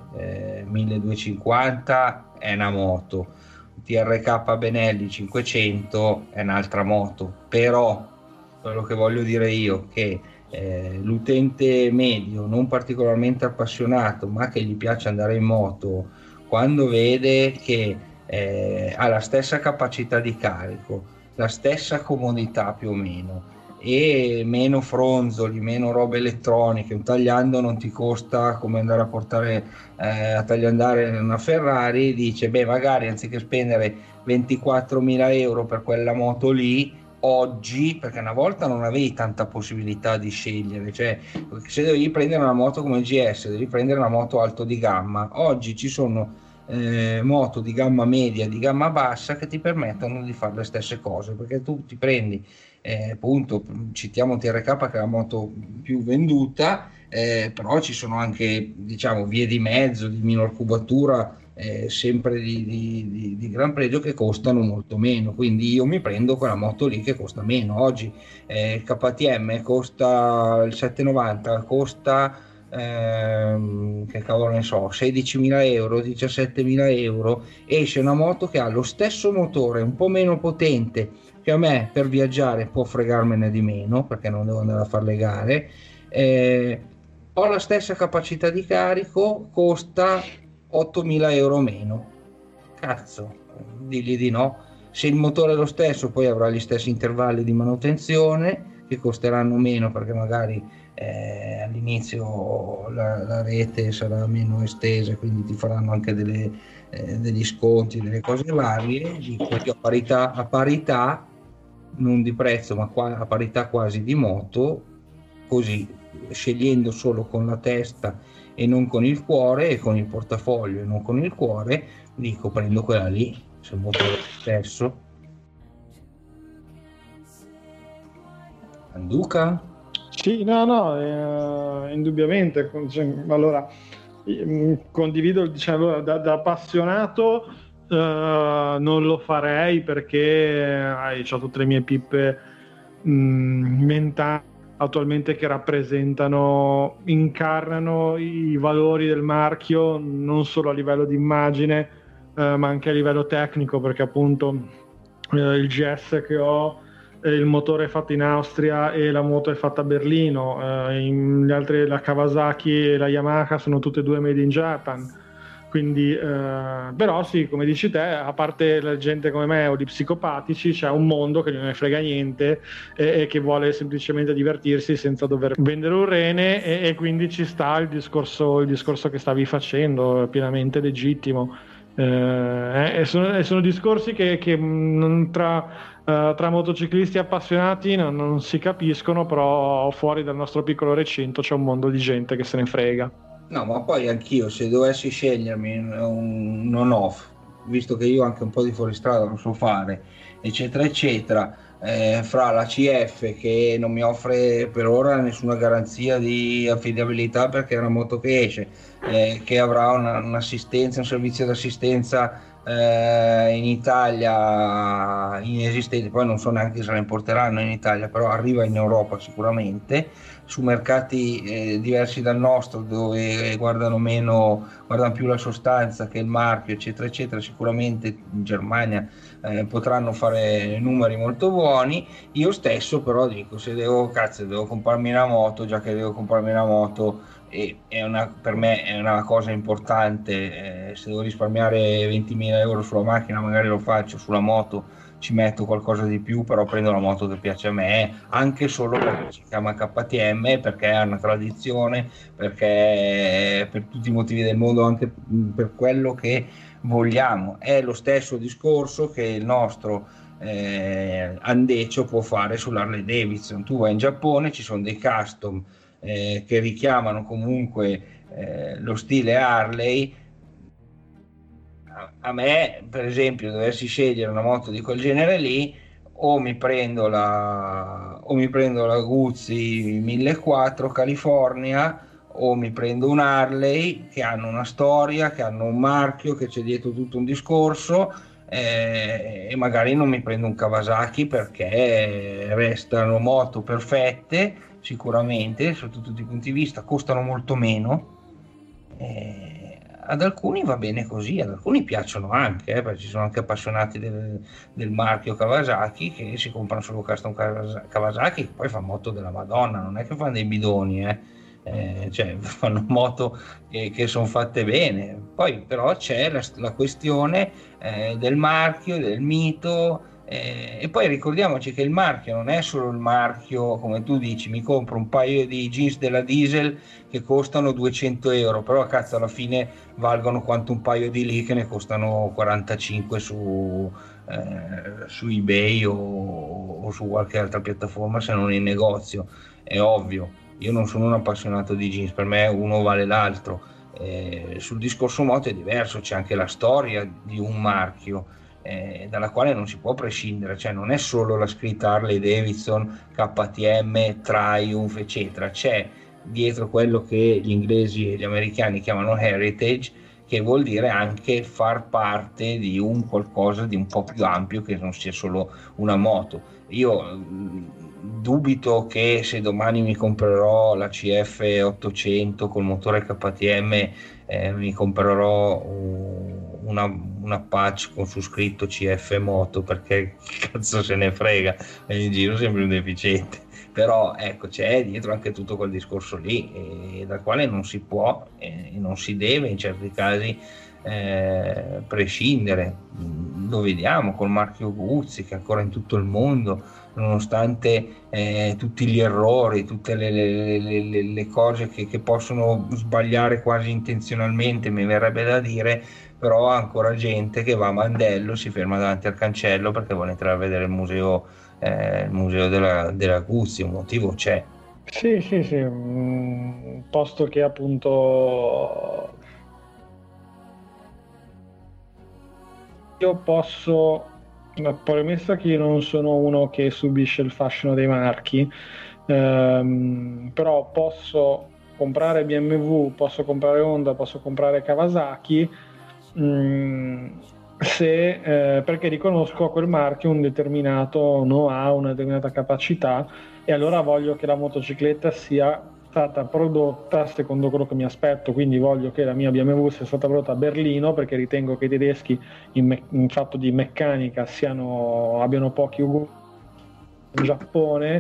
1250 è una moto, un TRK Benelli 500 è un'altra moto, però quello che voglio dire io è che l'utente medio, non particolarmente appassionato, ma che gli piace andare in moto, quando vede che ha la stessa capacità di carico, la stessa comodità più o meno, e meno fronzoli, meno robe elettroniche, un tagliando non ti costa come andare a portare a tagliandare una Ferrari, dice beh, magari anziché spendere 24.000 euro per quella moto lì oggi, perché una volta non avevi tanta possibilità di scegliere, cioè se devi prendere una moto come GS devi prendere una moto alto di gamma, oggi ci sono moto di gamma media, di gamma bassa, che ti permettono di fare le stesse cose, perché tu ti prendi appunto, citiamo TRK che è la moto più venduta, però ci sono anche, diciamo, vie di mezzo di minor cubatura, sempre di gran pregio, che costano molto meno, quindi io mi prendo quella moto lì che costa meno. Oggi il KTM costa, il 790 costa che cavolo ne so, 16.000 euro, 17.000 euro, esce una moto che ha lo stesso motore, un po' meno potente, che a me per viaggiare può fregarmene di meno, perché non devo andare a fare le gare, ho la stessa capacità di carico, costa 8.000 euro meno. Cazzo, digli di no. Se il motore è lo stesso, poi avrà gli stessi intervalli di manutenzione, che costeranno meno, perché magari all'inizio la rete sarà meno estesa, quindi ti faranno anche degli sconti, delle cose varie. Dico, a parità non di prezzo, ma a parità quasi di moto, così scegliendo solo con la testa e non con il cuore, e con il portafoglio e non con il cuore, dico prendo quella lì, se il motore è lo stesso. Anduca? Sì, no, indubbiamente. Allora, condivido, diciamo, da appassionato non lo farei, perché ho tutte le mie pippe mentali attualmente che incarnano i valori del marchio, non solo a livello di immagine, ma anche a livello tecnico, perché appunto il GS che ho, il motore è fatto in Austria e la moto è fatta a Berlino, gli altri, la Kawasaki e la Yamaha, sono tutte e due made in Japan. Quindi, però sì, come dici te, a parte la gente come me o gli psicopatici, c'è un mondo che non ne frega niente e che vuole semplicemente divertirsi senza dover vendere un rene, e quindi ci sta il discorso che stavi facendo, è pienamente legittimo. E sono discorsi che tra motociclisti appassionati non si capiscono, però fuori dal nostro piccolo recinto c'è un mondo di gente che se ne frega. No, ma poi anch'io, se dovessi scegliermi un on-off, visto che io anche un po' di fuoristrada lo so fare, eccetera eccetera, fra la CF, che non mi offre per ora nessuna garanzia di affidabilità perché è una moto che esce, che avrà un'assistenza, un servizio d'assistenza in Italia inesistente, poi non so neanche se la importeranno in Italia, però arriva in Europa sicuramente, su mercati diversi dal nostro, dove guardano più la sostanza che il marchio, eccetera eccetera. Sicuramente in Germania potranno fare numeri molto buoni. Io stesso però dico, se devo comprarmi una moto, già che devo comprarmi una moto, per me è una cosa importante, se devo risparmiare 20.000 euro sulla macchina magari lo faccio, sulla moto ci metto qualcosa di più, però prendo la moto che piace a me, anche solo perché si chiama KTM, perché è una tradizione, perché per tutti i motivi del mondo, anche per quello che vogliamo. È lo stesso discorso che il nostro Andecio può fare sull'Harley Davidson. Tu vai in Giappone, ci sono dei custom che richiamano comunque lo stile Harley. A me, per esempio, dovessi scegliere una moto di quel genere lì, o mi prendo la Guzzi 1400 California, o mi prendo un Harley, che hanno una storia, che hanno un marchio, che c'è dietro tutto un discorso, e magari non mi prendo un Kawasaki perché restano moto perfette sicuramente sotto tutti i punti di vista, costano molto meno. Ad alcuni va bene così, ad alcuni piacciono anche, perché ci sono anche appassionati del marchio Kawasaki che si comprano solo custom Kawasaki, che poi fa moto della Madonna, non è che fanno dei bidoni, cioè fanno moto che sono fatte bene. Poi però c'è la questione del marchio, del mito, e poi ricordiamoci che il marchio non è solo il marchio, come tu dici, mi compro un paio di jeans della Diesel che costano 200 euro, però cazzo alla fine valgono quanto un paio di lì che ne costano 45 su eBay o su qualche altra piattaforma, se non in negozio. È ovvio, io non sono un appassionato di jeans, per me uno vale l'altro. Sul discorso moto è diverso, c'è anche la storia di un marchio dalla quale non si può prescindere, cioè non è solo la scritta Harley Davidson, KTM, Triumph eccetera, c'è dietro quello che gli inglesi e gli americani chiamano heritage, che vuol dire anche far parte di un qualcosa di un po' più ampio, che non sia solo una moto. Io dubito che se domani mi comprerò la CF 800 col motore KTM mi comprerò una patch con su scritto CF Moto, perché che cazzo se ne frega, in giro sempre un deficiente. Però ecco, c'è dietro anche tutto quel discorso lì, dal quale non si può e non si deve in certi casi prescindere. Lo vediamo col marchio Guzzi, che ancora in tutto il mondo, nonostante tutti gli errori, tutte le cose che possono sbagliare quasi intenzionalmente, mi verrebbe da dire, però ancora gente che va a mandello, si ferma davanti al cancello perché vuole entrare a vedere il museo della Guzzi. Un motivo c'è. Sì, posto che appunto io posso, la premessa che io non sono uno che subisce il fascino dei marchi, però posso comprare BMW, posso comprare Honda, posso comprare Kawasaki, perché riconosco a quel marchio un determinato know-how, una determinata capacità, e allora voglio che la motocicletta sia stata prodotta secondo quello che mi aspetto. Quindi voglio che la mia BMW sia stata prodotta a Berlino, perché ritengo che i tedeschi in fatto di meccanica abbiano pochi uguali in Giappone,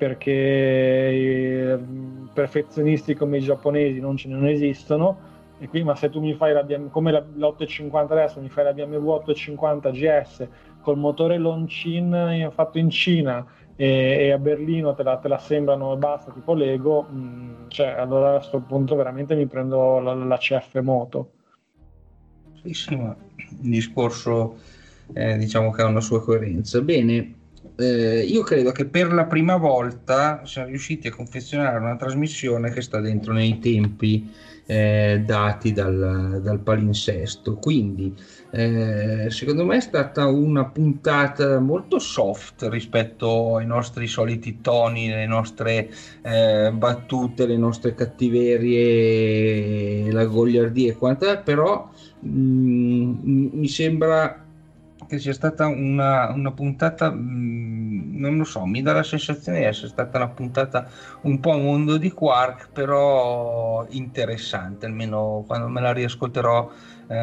perché perfezionisti come i giapponesi non esistono. E qui, ma se tu mi fai come l'850 adesso, mi fai la BMW 850 GS col motore Longchin fatto in Cina e a Berlino te la sembrano e basta, tipo Lego, cioè allora a questo punto veramente mi prendo la CF Moto. Sì, ma il discorso diciamo che ha una sua coerenza. Bene, io credo che per la prima volta siamo riusciti a confezionare una trasmissione che sta dentro nei tempi dati dal palinsesto, quindi secondo me è stata una puntata molto soft rispetto ai nostri soliti toni, le nostre battute, le nostre cattiverie, la goliardia e quant'altro, però mi sembra che sia stata una puntata, non lo so, mi dà la sensazione di essere stata una puntata un po' a mondo di Quark, però interessante. Almeno quando me la riascolterò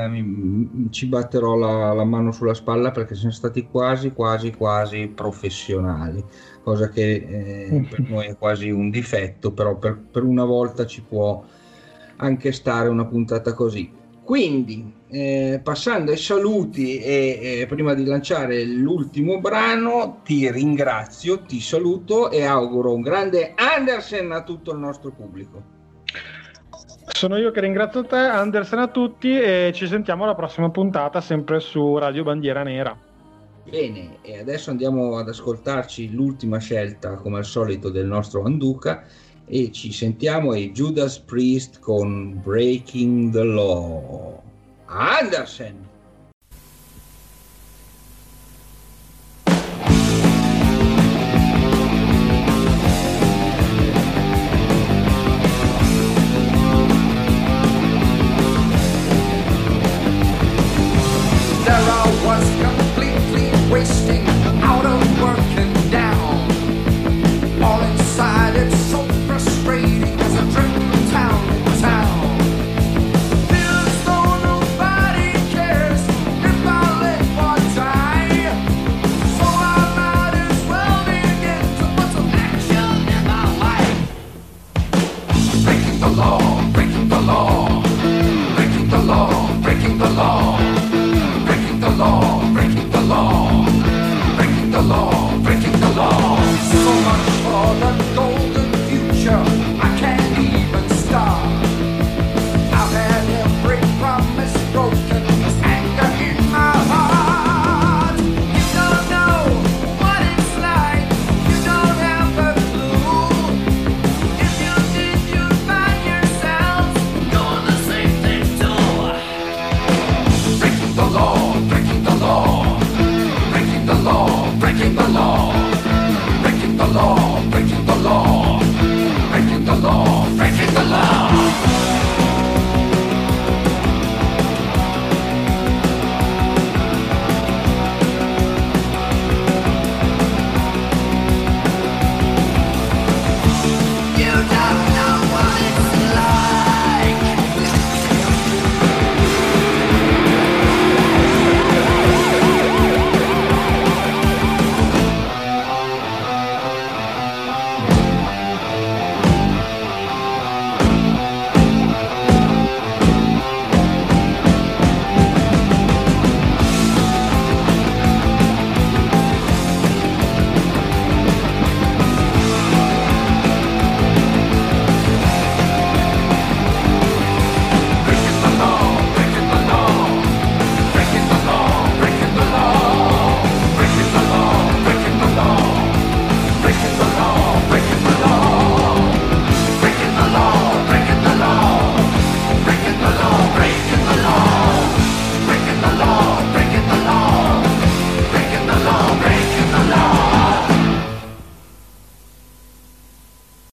ci batterò la mano sulla spalla, perché siamo stati quasi professionali, cosa che per noi è quasi un difetto, però per una volta ci può anche stare una puntata così. Quindi passando ai saluti e prima di lanciare l'ultimo brano, ti ringrazio, ti saluto e auguro un grande Andersen a tutto il nostro pubblico. Sono io che ringrazio te, Andersen, a tutti, e ci sentiamo alla prossima puntata sempre su Radio Bandiera Nera. Bene, e adesso andiamo ad ascoltarci l'ultima scelta come al solito del nostro Manduca, e ci sentiamo ai Judas Priest con Breaking the Law. Andersen!